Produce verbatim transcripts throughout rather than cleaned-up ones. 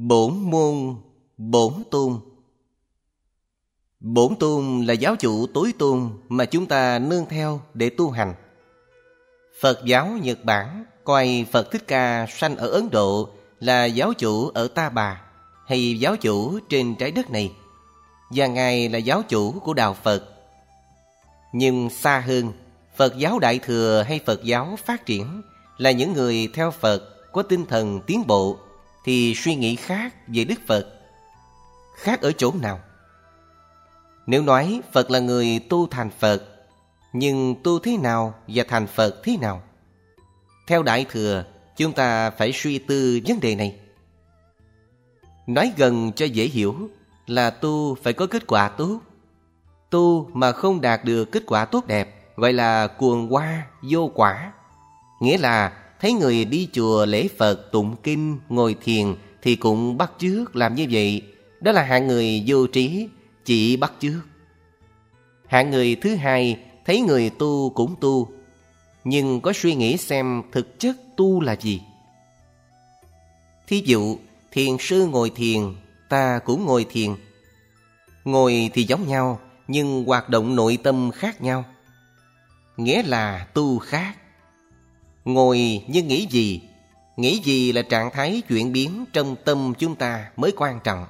Bổn môn, bổn tôn. Bổn tôn là giáo chủ tối tôn mà chúng ta nương theo để tu hành. Phật giáo Nhật Bản coi Phật Thích Ca sanh ở Ấn Độ là giáo chủ ở Ta Bà, hay giáo chủ trên trái đất này, và Ngài là giáo chủ của Đạo Phật. Nhưng xa hơn, Phật giáo Đại Thừa hay Phật giáo phát triển là những người theo Phật có tinh thần tiến bộ thì suy nghĩ khác về Đức Phật. Khác ở chỗ nào? Nếu nói Phật là người tu thành Phật, nhưng tu thế nào và thành Phật thế nào? Theo Đại Thừa, chúng ta phải suy tư vấn đề này. Nói gần cho dễ hiểu là tu phải có kết quả tốt. Tu mà không đạt được kết quả tốt đẹp gọi là cuồng hoa vô quả. Nghĩa là thấy người đi chùa lễ Phật, tụng kinh, ngồi thiền thì cũng bắt chước làm như vậy. Đó là hạng người vô trí, chỉ bắt chước. Hạng người thứ hai thấy người tu cũng tu, nhưng có suy nghĩ xem thực chất tu là gì. Thí dụ, thiền sư ngồi thiền, ta cũng ngồi thiền. Ngồi thì giống nhau, nhưng hoạt động nội tâm khác nhau. Nghĩa là tu khác. Ngồi nhưng nghĩ gì? Nghĩ gì là trạng thái chuyển biến trong tâm chúng ta mới quan trọng.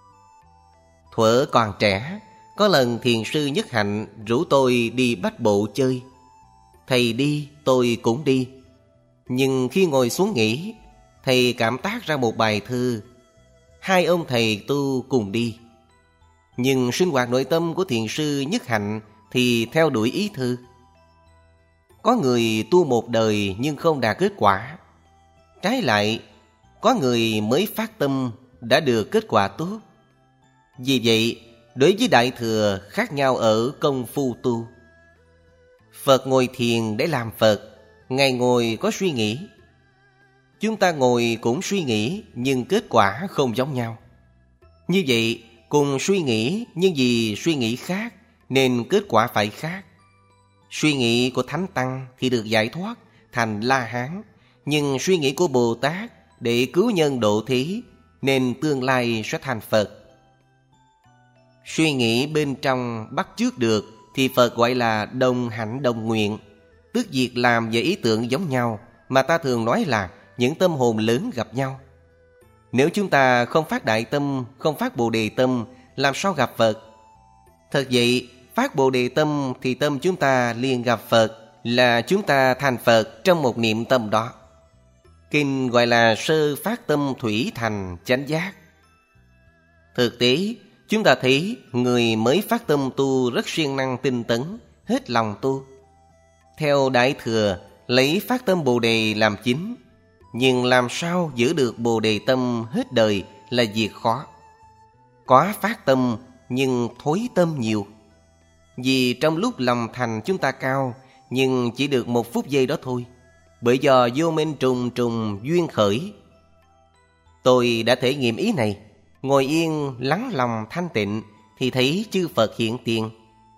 Thuở còn trẻ, có lần thiền sư Nhất Hạnh rủ tôi đi bách bộ chơi. Thầy đi, tôi cũng đi. Nhưng khi ngồi xuống nghỉ, thầy cảm tác ra một bài thơ. Hai ông thầy tu cùng đi. Nhưng sinh hoạt nội tâm của thiền sư Nhất Hạnh thì theo đuổi ý thơ. Có người tu một đời nhưng không đạt kết quả. Trái lại, có người mới phát tâm đã được kết quả tốt. Vì vậy, đối với Đại Thừa khác nhau ở công phu tu. Phật ngồi thiền để làm Phật, Ngài ngồi có suy nghĩ. Chúng ta ngồi cũng suy nghĩ, nhưng kết quả không giống nhau. Như vậy, cùng suy nghĩ, nhưng vì suy nghĩ khác nên kết quả phải khác. Suy nghĩ của Thánh Tăng thì được giải thoát thành La Hán, nhưng suy nghĩ của Bồ Tát để cứu nhân độ thế nên tương lai sẽ thành Phật. Suy nghĩ bên trong bắt chước được thì Phật gọi là đồng hạnh đồng nguyện, tức việc làm và ý tưởng giống nhau mà ta thường nói là những tâm hồn lớn gặp nhau. Nếu chúng ta không phát đại tâm, không phát bồ đề tâm, làm sao gặp Phật? Thật vậy, phát bồ đề tâm thì tâm chúng ta liền gặp Phật, là chúng ta thành Phật trong một niệm tâm đó. Kinh gọi là sơ phát tâm thủy thành chánh giác. Thực tế, chúng ta thấy người mới phát tâm tu rất siêng năng tinh tấn, hết lòng tu. Theo Đại Thừa, lấy phát tâm bồ đề làm chính, nhưng làm sao giữ được bồ đề tâm hết đời là việc khó. Có phát tâm nhưng thối tâm nhiều. Vì trong lúc lòng thành chúng ta cao, nhưng chỉ được một phút giây đó thôi, bởi do vô minh trùng trùng duyên khởi. Tôi đã thể nghiệm ý này. Ngồi yên lắng lòng thanh tịnh thì thấy chư Phật hiện tiền,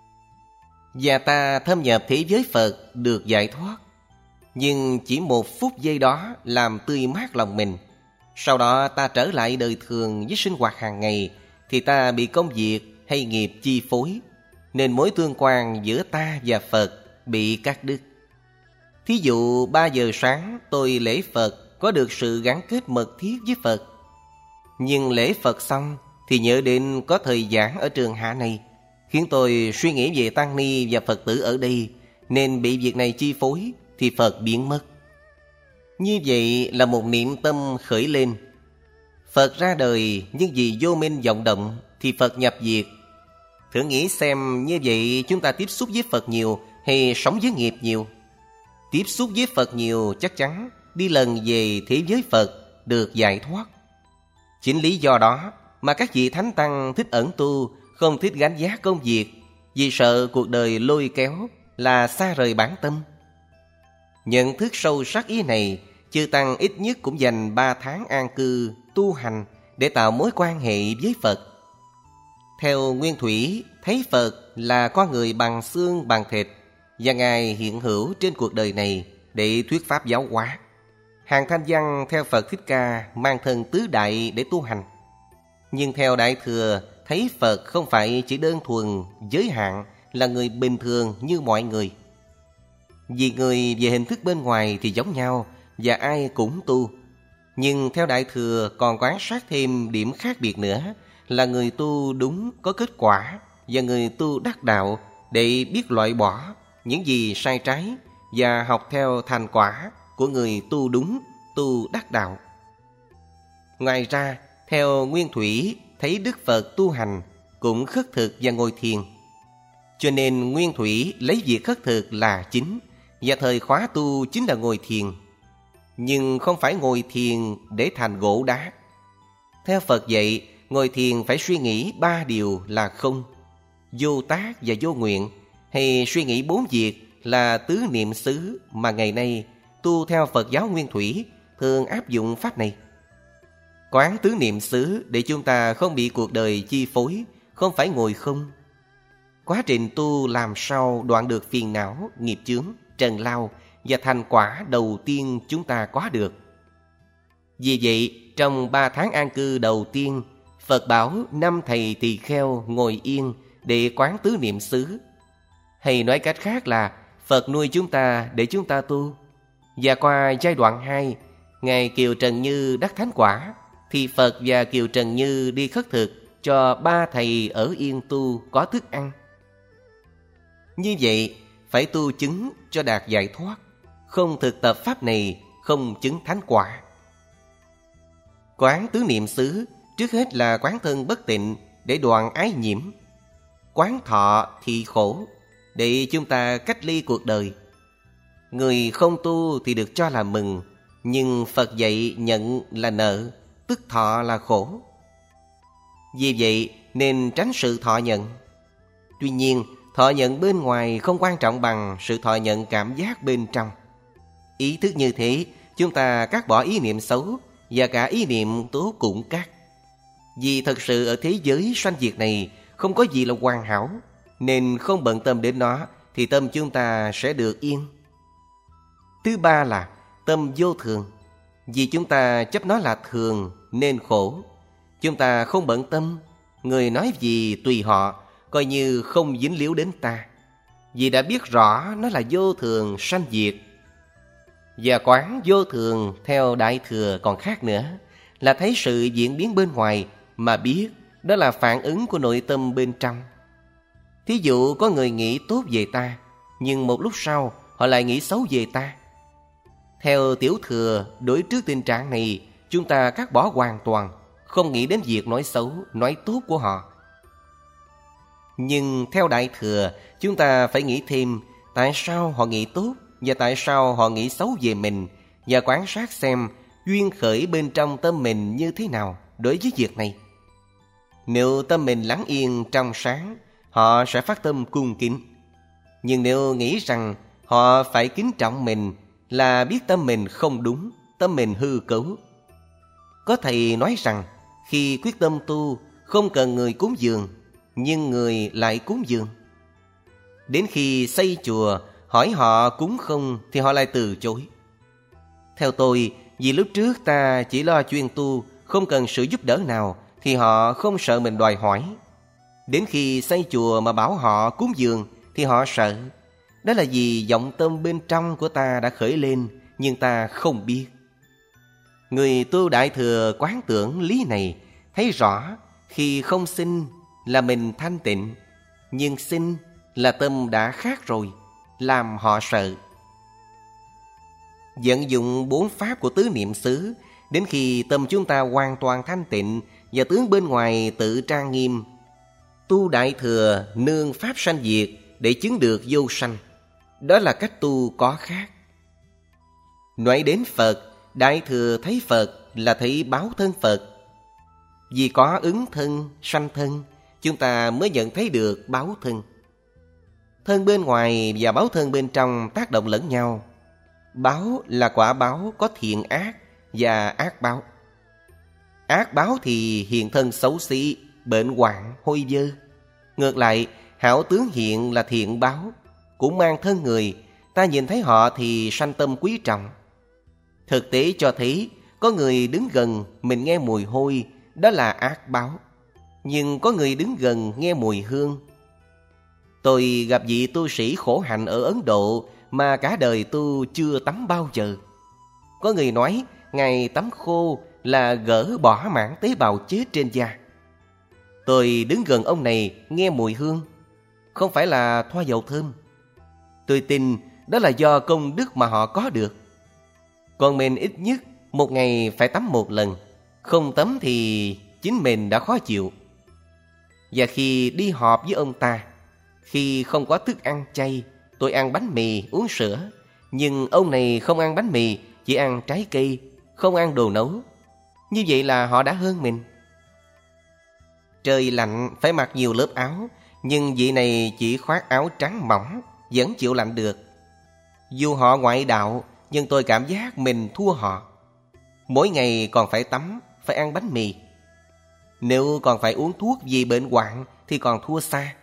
và ta thâm nhập thế giới Phật được giải thoát. Nhưng chỉ một phút giây đó làm tươi mát lòng mình. Sau đó ta trở lại đời thường với sinh hoạt hàng ngày thì ta bị công việc hay nghiệp chi phối, nên mối tương quan giữa ta và Phật bị cắt đứt. Thí dụ ba giờ sáng tôi lễ Phật có được sự gắn kết mật thiết với Phật. Nhưng lễ Phật xong thì nhớ đến có thời giảng ở trường hạ này, khiến tôi suy nghĩ về tăng ni và Phật tử ở đây, nên bị việc này chi phối thì Phật biến mất. Như vậy là một niệm tâm khởi lên. Phật ra đời nhưng vì vô minh vọng động thì Phật nhập diệt. Thử nghĩ xem như vậy chúng ta tiếp xúc với Phật nhiều hay sống với nghiệp nhiều? Tiếp xúc với Phật nhiều chắc chắn đi lần về thế giới Phật được giải thoát. Chính lý do đó mà các vị Thánh Tăng thích ẩn tu, không thích gánh vác công việc, vì sợ cuộc đời lôi kéo là xa rời bản tâm. Nhận thức sâu sắc ý này, chư Tăng ít nhất cũng dành ba tháng an cư, tu hành để tạo mối quan hệ với Phật. Theo Nguyên Thủy, thấy Phật là con người bằng xương bằng thịt, và Ngài hiện hữu trên cuộc đời này để thuyết pháp giáo hóa. Hàng Thanh Văn theo Phật Thích Ca mang thân tứ đại để tu hành. Nhưng theo Đại Thừa, thấy Phật không phải chỉ đơn thuần giới hạn là người bình thường như mọi người. Vì người về hình thức bên ngoài thì giống nhau và ai cũng tu. Nhưng theo Đại Thừa còn quan sát thêm điểm khác biệt nữa là người tu đúng có kết quả và người tu đắc đạo để biết loại bỏ những gì sai trái và học theo thành quả của người tu đúng, tu đắc đạo. Ngoài ra, theo Nguyên Thủy thấy Đức Phật tu hành cũng khất thực và ngồi thiền. Cho nên Nguyên Thủy lấy việc khất thực là chính và thời khóa tu chính là ngồi thiền. Nhưng không phải ngồi thiền để thành gỗ đá. Theo Phật dạy, ngồi thiền phải suy nghĩ ba điều là không, vô tác và vô nguyện, hay suy nghĩ bốn việc là tứ niệm xứ mà ngày nay tu theo Phật giáo Nguyên Thủy thường áp dụng pháp này. Quán tứ niệm xứ để chúng ta không bị cuộc đời chi phối, không phải ngồi không. Quá trình tu làm sao đoạn được phiền não, nghiệp chướng, trần lao và thành quả đầu tiên chúng ta có được. Vì vậy, trong ba tháng an cư đầu tiên, Phật bảo năm thầy tỳ kheo ngồi yên để quán tứ niệm xứ. Hay nói cách khác là Phật nuôi chúng ta để chúng ta tu. Và qua giai đoạn hai, Ngài Kiều Trần Như đắc thánh quả, thì Phật và Kiều Trần Như đi khất thực cho ba thầy ở yên tu có thức ăn. Như vậy, phải tu chứng cho đạt giải thoát. Không thực tập pháp này, không chứng thánh quả. Quán tứ niệm xứ trước hết là quán thân bất tịnh để đoạn ái nhiễm. Quán thọ thì khổ để chúng ta cách ly cuộc đời. Người không tu thì được cho là mừng, nhưng Phật dạy nhận là nợ, tức thọ là khổ. Vì vậy nên tránh sự thọ nhận. Tuy nhiên, thọ nhận bên ngoài không quan trọng bằng sự thọ nhận cảm giác bên trong. Ý thức như thế, chúng ta cắt bỏ ý niệm xấu và cả ý niệm tốt cũng cắt. Vì thật sự ở thế giới sanh diệt này không có gì là hoàn hảo, nên không bận tâm đến nó thì tâm chúng ta sẽ được yên. Thứ ba là tâm vô thường. Vì chúng ta chấp nó là thường nên khổ. Chúng ta không bận tâm, người nói gì tùy họ, coi như không dính líu đến ta. Vì đã biết rõ nó là vô thường sanh diệt. Và quán vô thường theo Đại Thừa còn khác nữa, là thấy sự diễn biến bên ngoài mà biết đó là phản ứng của nội tâm bên trong. Thí dụ có người nghĩ tốt về ta, nhưng một lúc sau họ lại nghĩ xấu về ta. Theo Tiểu Thừa, đối trước tình trạng này, chúng ta cắt bỏ hoàn toàn, không nghĩ đến việc nói xấu, nói tốt của họ. Nhưng theo Đại Thừa, chúng ta phải nghĩ thêm tại sao họ nghĩ tốt và tại sao họ nghĩ xấu về mình, và quan sát xem duyên khởi bên trong tâm mình như thế nào đối với việc này. Nếu tâm mình lắng yên trong sáng, họ sẽ phát tâm cung kính. Nhưng nếu nghĩ rằng họ phải kính trọng mình là biết tâm mình không đúng, tâm mình hư cấu. Có thầy nói rằng khi quyết tâm tu không cần người cúng dường, nhưng người lại cúng dường. Đến khi xây chùa hỏi họ cúng không thì họ lại từ chối. Theo tôi, vì lúc trước ta chỉ lo chuyên tu, không cần sự giúp đỡ nào, thì họ không sợ mình đòi hỏi. Đến khi xây chùa mà bảo họ cúng dường thì họ sợ. Đó là vì vọng tâm bên trong của ta đã khởi lên, nhưng ta không biết. Người tu Đại Thừa quán tưởng lý này, thấy rõ khi không xin là mình thanh tịnh, nhưng xin là tâm đã khác rồi, làm họ sợ. Vận dụng bốn pháp của tứ niệm xứ, đến khi tâm chúng ta hoàn toàn thanh tịnh và tướng bên ngoài tự trang nghiêm. Tu Đại Thừa nương pháp sanh diệt để chứng được vô sanh. Đó là cách tu có khác. Nói đến Phật, Đại Thừa thấy Phật là thấy báo thân Phật. Vì có ứng thân, sanh thân, chúng ta mới nhận thấy được báo thân. Thân bên ngoài và báo thân bên trong tác động lẫn nhau. Báo là quả báo có thiện ác và ác báo. Ác báo thì hiện thân xấu xí, bệnh hoạn, hôi dơ. Ngược lại, hảo tướng hiện là thiện báo, cũng mang thân người, ta nhìn thấy họ thì sanh tâm quý trọng. Thực tế cho thấy có người đứng gần mình nghe mùi hôi, đó là ác báo. Nhưng có người đứng gần nghe mùi hương. Tôi gặp vị tu sĩ khổ hạnh ở Ấn Độ mà cả đời tu chưa tắm bao giờ. Có người nói ngày tắm khô là gỡ bỏ mảng tế bào chết trên da. Tôi đứng gần ông này nghe mùi hương, không phải là thoa dầu thơm. Tôi tin đó là do công đức mà họ có được. Còn mình ít nhất một ngày phải tắm một lần, không tắm thì chính mình đã khó chịu. Và khi đi họp với ông ta, khi không có thức ăn chay, tôi ăn bánh mì, uống sữa. Nhưng ông này không ăn bánh mì, chỉ ăn trái cây, không ăn đồ nấu. Như vậy là họ đã hơn mình. Trời lạnh phải mặc nhiều lớp áo, nhưng vị này chỉ khoác áo trắng mỏng, vẫn chịu lạnh được. Dù họ ngoại đạo, nhưng tôi cảm giác mình thua họ. Mỗi ngày còn phải tắm, phải ăn bánh mì. Nếu còn phải uống thuốc vì bệnh hoạn thì còn thua xa.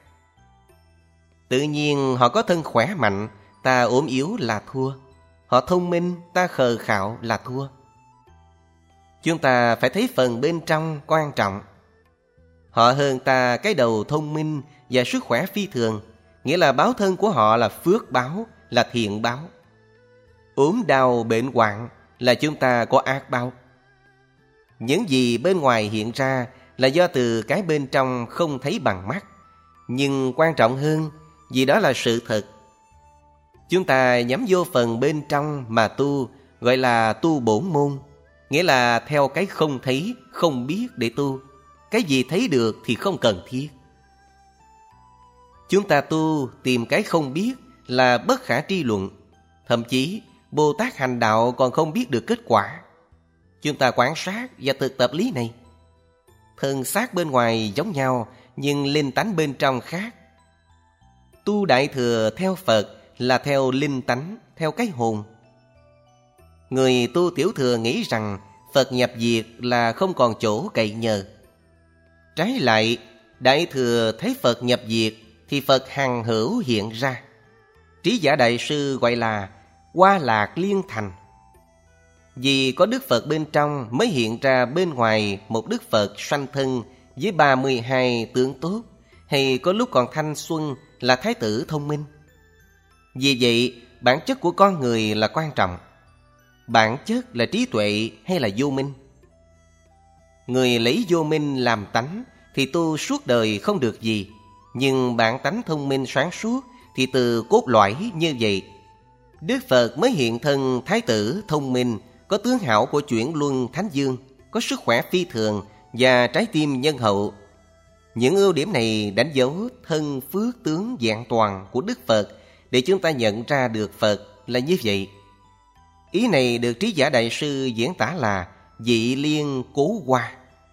Tự nhiên họ có thân khỏe mạnh, ta ốm yếu là thua. Họ thông minh, ta khờ khạo là thua. Chúng ta phải thấy phần bên trong quan trọng. Họ hơn ta cái đầu thông minh và sức khỏe phi thường, nghĩa là báo thân của họ là phước báo, là thiện báo. Ốm đau bệnh hoạn là chúng ta có ác báo. Những gì bên ngoài hiện ra là do từ cái bên trong không thấy bằng mắt. Nhưng quan trọng hơn, vì đó là sự thật. Chúng ta nhắm vô phần bên trong mà tu, gọi là tu bổn môn, nghĩa là theo cái không thấy, không biết để tu. Cái gì thấy được thì không cần thiết. Chúng ta tu tìm cái không biết là bất khả tri luận. Thậm chí Bồ Tát hành đạo còn không biết được kết quả. Chúng ta quan sát và thực tập lý này. Thân xác bên ngoài giống nhau, nhưng linh tánh bên trong khác. Tu Đại Thừa theo Phật là theo linh tánh, theo cái hồn. Người tu Tiểu Thừa nghĩ rằng Phật nhập diệt là không còn chỗ cậy nhờ. Trái lại, Đại Thừa thấy Phật nhập diệt thì Phật hằng hữu hiện ra. Trí giả đại sư gọi là Hoa Lạc Liên Thành. Vì có Đức Phật bên trong mới hiện ra bên ngoài một Đức Phật sanh thân với ba mươi hai tướng tốt, hay có lúc còn thanh xuân là Thái tử thông minh. Vì vậy, bản chất của con người là quan trọng. Bản chất là trí tuệ hay là vô minh? Người lấy vô minh làm tánh thì tu suốt đời không được gì. Nhưng bản tánh thông minh sáng suốt thì từ cốt lõi như vậy. Đức Phật mới hiện thân Thái tử thông minh, có tướng hảo của chuyển luân Thánh Dương, có sức khỏe phi thường và trái tim nhân hậu. Những ưu điểm này đánh dấu thân phước tướng vẹn toàn của Đức Phật để chúng ta nhận ra được Phật là như vậy. Ý này được Trí giả đại sư diễn tả là vị liên cố hoa.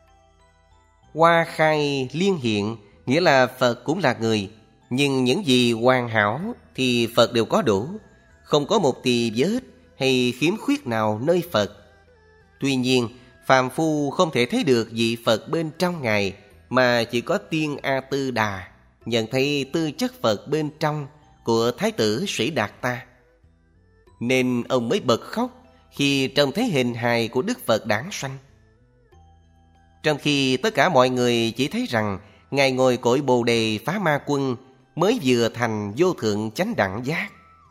Hoa khai liên hiện, nghĩa là Phật cũng là người, nhưng những gì hoàn hảo thì Phật đều có đủ, không có một tì vết hay khiếm khuyết nào nơi Phật. Tuy nhiên, phàm phu không thể thấy được vị Phật bên trong Ngài, mà chỉ có Tiên A Tư Đà nhận thấy tư chất Phật bên trong của Thái tử Sĩ Đạt Ta. Nên ông mới bật khóc khi trông thấy hình hài của Đức Phật đản sanh. Trong khi tất cả mọi người chỉ thấy rằng Ngài ngồi cội Bồ Đề phá ma quân mới vừa thành vô thượng chánh đẳng giác.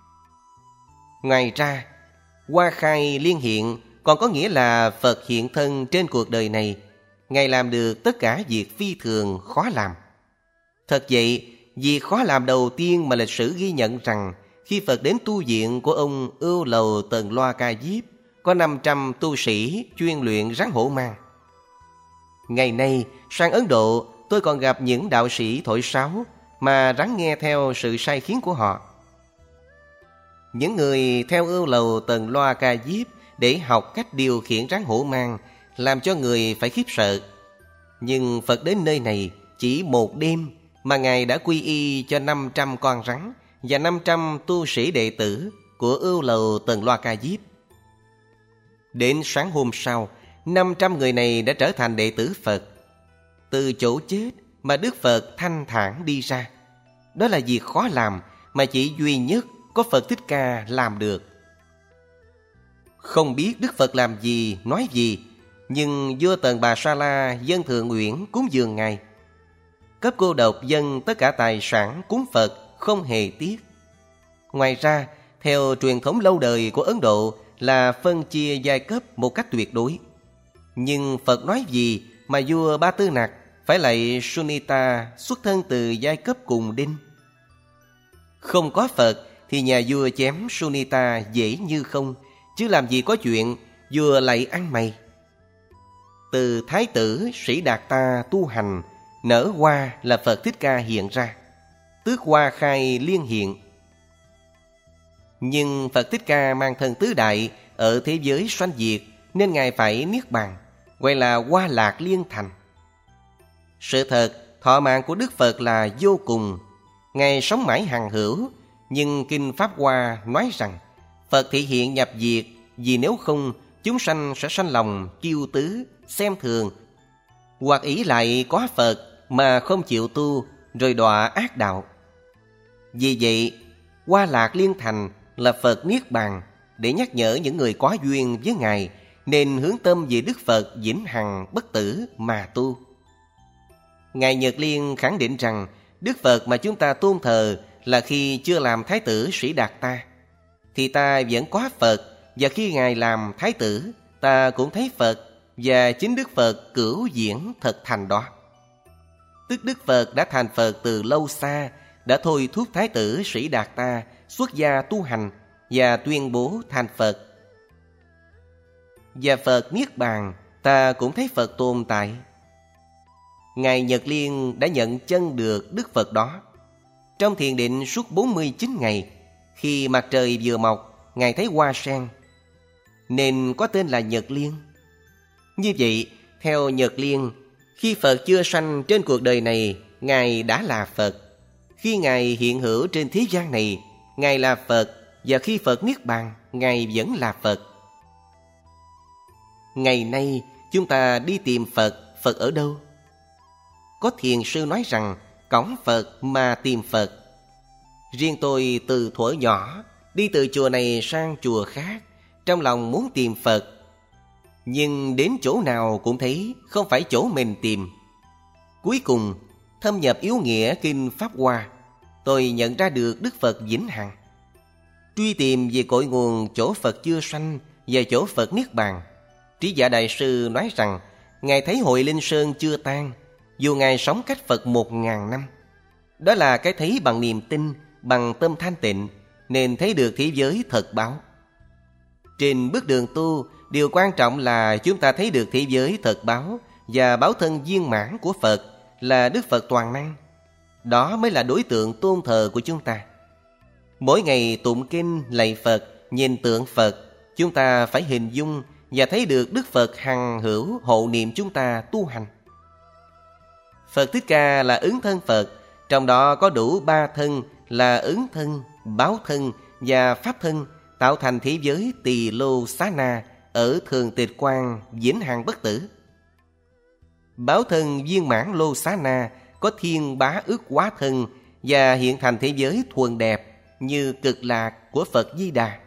Ngoài ra, hoa khai liên hiện còn có nghĩa là Phật hiện thân trên cuộc đời này. Ngài làm được tất cả việc phi thường khó làm. Thật vậy, việc khó làm đầu tiên mà lịch sử ghi nhận rằng khi Phật đến tu viện của ông Ưu Lầu Tần Loa Ca Diếp, có năm trăm tu sĩ chuyên luyện rắn hổ mang. Ngày nay, sang Ấn Độ, tôi còn gặp những đạo sĩ thổi sáo mà rắn nghe theo sự sai khiến của họ. Những người theo Ưu Lầu Tần Loa Ca Diếp để học cách điều khiển rắn hổ mang làm cho người phải khiếp sợ. Nhưng Phật đến nơi này chỉ một đêm mà Ngài đã quy y cho năm trăm con rắn và năm trăm tu sĩ đệ tử của Ưu Lầu Tần Loa Ca Diếp. Đến sáng hôm sau, năm trăm người này đã trở thành đệ tử Phật. Từ chỗ chết mà Đức Phật thanh thản đi ra. Đó là việc khó làm mà chỉ duy nhất có Phật Thích Ca làm được. Không biết Đức Phật làm gì, nói gì, nhưng vua Tần Bà Sa La dâng Thượng Uyển cúng dường Ngài. Cấp cô độc dâng tất cả tài sản cúng Phật, không hề tiếc. Ngoài ra, theo truyền thống lâu đời của Ấn Độ là phân chia giai cấp một cách tuyệt đối. Nhưng Phật nói gì mà vua Ba Tư Nặc phải lạy Sunita xuất thân từ giai cấp cùng đinh? Không có Phật thì nhà vua chém Sunita dễ như không, chứ làm gì có chuyện vua lạy ăn mày. Từ Thái tử Sĩ Đạt Ta tu hành, nở hoa là Phật Thích Ca hiện ra, tước hoa khai liên hiện. Nhưng Phật Thích Ca mang thân tứ đại ở thế giới sanh diệt, nên Ngài phải niết bàn, gọi là Hoa Lạc Liên Thành. Sự thật, thọ mạng của Đức Phật là vô cùng. Ngài sống mãi hằng hữu, nhưng Kinh Pháp Hoa nói rằng Phật thị hiện nhập diệt, vì nếu không chúng sanh sẽ sanh lòng kiêu tứ, xem thường, hoặc ý lại có Phật mà không chịu tu, rồi đọa ác đạo. Vì vậy, Hoa Lạc Liên Thành là Phật niết bàn, để nhắc nhở những người có duyên với Ngài nên hướng tâm về Đức Phật vĩnh hằng bất tử mà tu. Ngài Nhật Liên khẳng định rằng Đức Phật mà chúng ta tôn thờ là khi chưa làm Thái tử Sĩ Đạt Ta, thì ta vẫn có Phật, và khi Ngài làm Thái tử, ta cũng thấy Phật, và chính Đức Phật cửu diễn thật thành đó. Tức Đức Phật đã thành Phật từ lâu xa, đã thôi thúc Thái tử Sĩ Đạt Ta xuất gia tu hành và tuyên bố thành Phật. Và Phật niết bàn, ta cũng thấy Phật tồn tại. Ngài Nhật Liên đã nhận chân được Đức Phật đó. Trong thiền định suốt bốn mươi chín ngày, khi mặt trời vừa mọc, Ngài thấy hoa sen, nên có tên là Nhật Liên. Như vậy, theo Nhật Liên, khi Phật chưa sanh trên cuộc đời này, Ngài đã là Phật. Khi Ngài hiện hữu trên thế gian này, Ngài là Phật, và khi Phật niết bàn, Ngài vẫn là Phật. Ngày nay, chúng ta đi tìm Phật, Phật ở đâu? Có thiền sư nói rằng, cõng Phật mà tìm Phật. Riêng tôi từ thuở nhỏ, đi từ chùa này sang chùa khác, trong lòng muốn tìm Phật. Nhưng đến chỗ nào cũng thấy không phải chỗ mình tìm. Cuối cùng, thâm nhập yếu nghĩa Kinh Pháp Hoa, tôi nhận ra được Đức Phật vĩnh hằng. Truy tìm về cội nguồn chỗ Phật chưa sanh và chỗ Phật niết bàn, Trí Giả Đại Sư nói rằng Ngài thấy Hội Linh Sơn chưa tan, dù Ngài sống cách Phật một ngàn năm. Đó là cái thấy bằng niềm tin, bằng tâm thanh tịnh, nên thấy được thế giới thật báo. Trên bước đường tu, điều quan trọng là chúng ta thấy được thế giới thật báo và báo thân viên mãn của Phật là Đức Phật toàn năng. Đó mới là đối tượng tôn thờ của chúng ta. Mỗi ngày tụng kinh lạy Phật, nhìn tượng Phật, chúng ta phải hình dung và thấy được Đức Phật hằng hữu hộ niệm chúng ta tu hành. Phật Thích Ca là ứng thân Phật, trong đó có đủ ba thân là ứng thân, báo thân và pháp thân, tạo thành thế giới Tỳ Lô Xá Na ở Thường Tịch Quan vĩnh hằng bất tử. Báo thân viên mãn Lô Xá Na có thiên bá ước quá thân và hiện thành thế giới thuần đẹp như Cực Lạc của Phật Di Đà.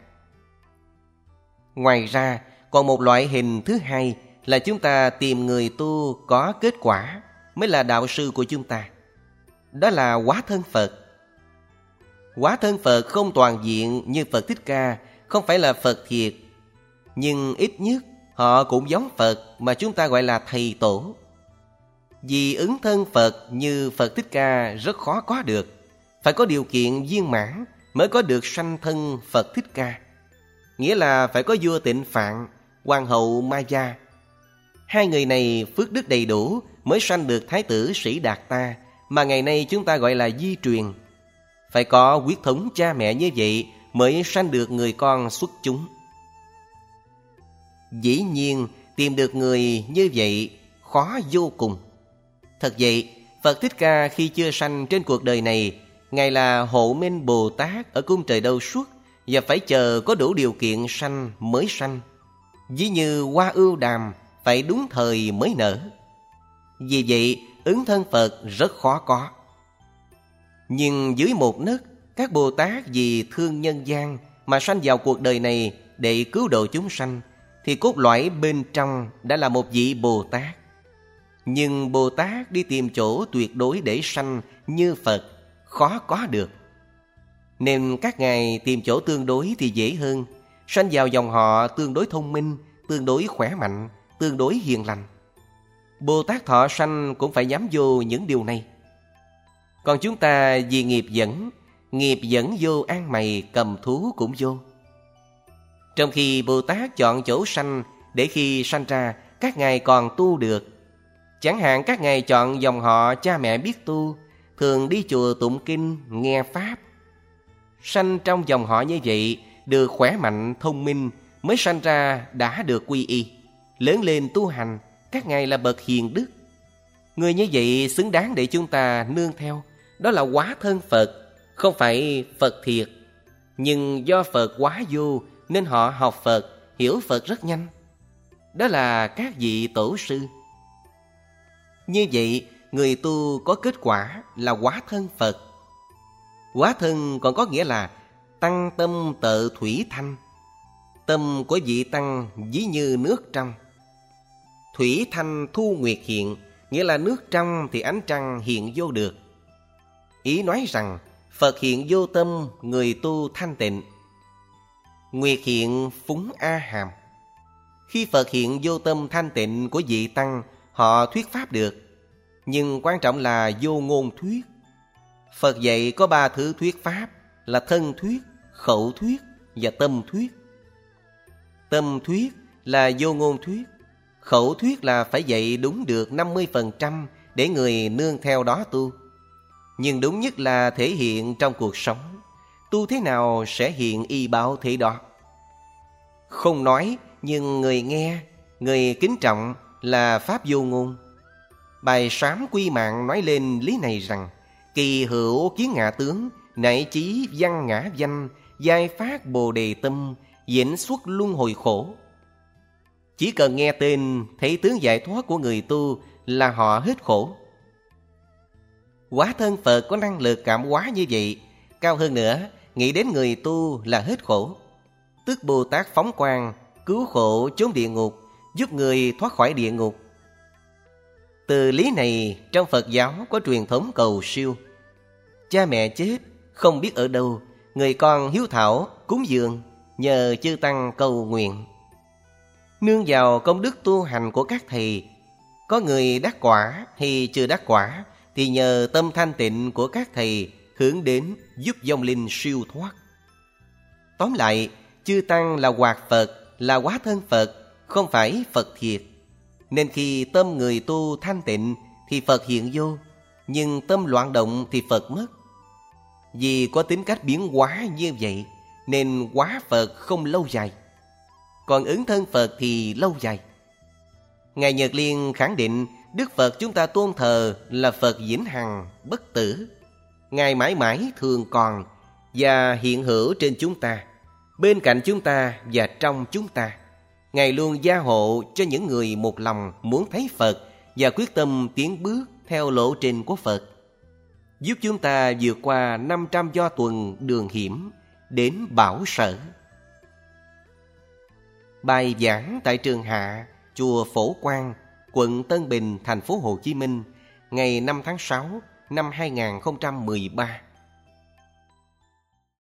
Ngoài ra, còn một loại hình thứ hai là chúng ta tìm người tu có kết quả mới là đạo sư của chúng ta. Đó là hóa thân Phật. Hóa thân Phật không toàn diện như Phật Thích Ca, không phải là Phật thiệt, nhưng ít nhất họ cũng giống Phật mà chúng ta gọi là thầy tổ. Vì ứng thân Phật như Phật Thích Ca rất khó có được, phải có điều kiện viên mãn mới có được sanh thân Phật Thích Ca. Nghĩa là phải có vua Tịnh Phạn, hoàng hậu Maya. Hai người này phước đức đầy đủ mới sanh được Thái tử Sĩ Đạt Ta, mà ngày nay chúng ta gọi là di truyền. Phải có huyết thống cha mẹ như vậy mới sanh được người con xuất chúng. Dĩ nhiên tìm được người như vậy khó vô cùng. Thật vậy, Phật Thích Ca khi chưa sanh trên cuộc đời này, Ngài là hộ minh Bồ Tát ở cung trời Đâu Xuất, và phải chờ có đủ điều kiện sanh mới sanh. Ví như hoa ưu đàm phải đúng thời mới nở. Vì vậy, ứng thân Phật rất khó có. Nhưng dưới một nấc, các Bồ Tát vì thương nhân gian mà sanh vào cuộc đời này để cứu độ chúng sanh, thì cốt lõi bên trong đã là một vị Bồ Tát. Nhưng Bồ Tát đi tìm chỗ tuyệt đối để sanh như Phật khó có được. Nên các ngài tìm chỗ tương đối thì dễ hơn, sanh vào dòng họ tương đối thông minh, tương đối khỏe mạnh, tương đối hiền lành. Bồ Tát thọ sanh cũng phải nhắm vô những điều này. Còn chúng ta vì nghiệp dẫn, nghiệp dẫn vô ăn mày cầm thú cũng vô. Trong khi Bồ Tát chọn chỗ sanh để khi sanh ra các ngài còn tu được. Chẳng hạn các ngài chọn dòng họ cha mẹ biết tu, thường đi chùa tụng kinh, nghe Pháp. Sanh trong dòng họ như vậy, được khỏe mạnh, thông minh, mới sanh ra đã được quy y. Lớn lên tu hành, các ngài là bậc hiền đức. Người như vậy xứng đáng để chúng ta nương theo. Đó là hóa thân Phật, không phải Phật thiệt. Nhưng do Phật hóa vô nên họ học Phật, hiểu Phật rất nhanh. Đó là các vị tổ sư. Như vậy, người tu có kết quả là hóa thân Phật. Hóa thân còn có nghĩa là tăng tâm tự thủy thanh. Tâm của vị tăng ví như nước trong. Thủy thanh thu nguyệt hiện, nghĩa là nước trong thì ánh trăng hiện vô được. Ý nói rằng Phật hiện vô tâm, người tu thanh tịnh. Nguyệt hiện phúng A Hàm. Khi Phật hiện vô tâm thanh tịnh của vị tăng, họ thuyết pháp được. Nhưng quan trọng là vô ngôn thuyết. Phật dạy có ba thứ thuyết pháp là thân thuyết, khẩu thuyết và tâm thuyết. Tâm thuyết là vô ngôn thuyết. Khẩu thuyết là phải dạy đúng được năm mươi phần trăm để người nương theo đó tu. Nhưng đúng nhất là thể hiện trong cuộc sống. Tu thế nào sẽ hiện y báo thế đó. Không nói nhưng người nghe, người kính trọng là pháp vô ngôn. Bài Sám Quy Mạng nói lên lý này rằng: kỳ hữu kiến ngã tướng, nảy chí văn ngã danh, giai phát bồ đề tâm, diễn xuất luân hồi khổ. Chỉ cần nghe tên, thấy tướng giải thoát của người tu là họ hết khổ. Hóa thân Phật có năng lực cảm hóa như vậy. Cao hơn nữa, nghĩ đến người tu là hết khổ. Tức Bồ Tát phóng quang, cứu khổ chốn địa ngục, giúp người thoát khỏi địa ngục. Từ lý này, trong Phật giáo có truyền thống cầu siêu. Cha mẹ chết, không biết ở đâu, người con hiếu thảo, cúng dường, nhờ chư tăng cầu nguyện. Nương vào công đức tu hành của các thầy, có người đắc quả hay chưa đắc quả, thì nhờ tâm thanh tịnh của các thầy hướng đến giúp vong linh siêu thoát. Tóm lại, chư tăng là hoạt Phật, là hóa thân Phật, không phải Phật thiệt. Nên khi tâm người tu thanh tịnh thì Phật hiện vô, nhưng tâm loạn động thì Phật mất. Vì có tính cách biến hóa như vậy, nên hóa Phật không lâu dài. Còn ứng thân Phật thì lâu dài. Ngài Nhật Liên khẳng định Đức Phật chúng ta tôn thờ là Phật vĩnh hằng, bất tử. Ngài mãi mãi thường còn và hiện hữu trên chúng ta, bên cạnh chúng ta và trong chúng ta. Ngài luôn gia hộ cho những người một lòng muốn thấy Phật và quyết tâm tiến bước theo lộ trình của Phật, giúp chúng ta vượt qua năm trăm do tuần đường hiểm đến bảo sở. Bài giảng tại Trường Hạ, chùa Phổ Quang, quận Tân Bình, thành phố Hồ Chí Minh, ngày năm tháng sáu năm hai nghìn không trăm mười ba.